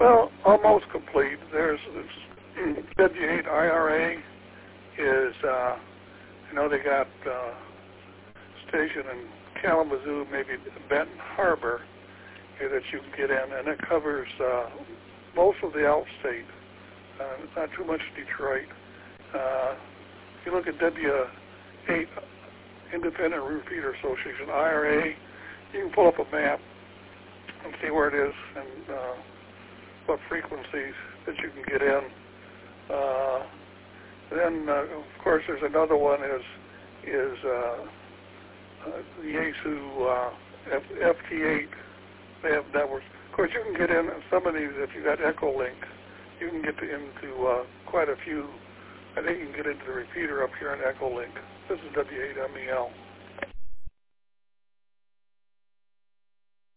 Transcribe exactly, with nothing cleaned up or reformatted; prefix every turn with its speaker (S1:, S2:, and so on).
S1: Well, almost complete. There's this W eight I R A is, uh, you know, they got uh, station in Kalamazoo, maybe Benton Harbor, here that you can get in, and it covers uh, most of the out state, uh, not too much Detroit. Uh, if you look at W eight, Independent Repeater Association, I R A, you can pull up a map and see where it is and uh, what frequencies that you can get in. Uh, then, uh, of course, there's another one is is uh, uh, the Yaesu uh, F, F T eight. They have networks. Of course, you can get in some of these if you got Echolink. You can get to, into uh, quite a few. I think you can get into the repeater up here in Echolink. This is W eight M E L.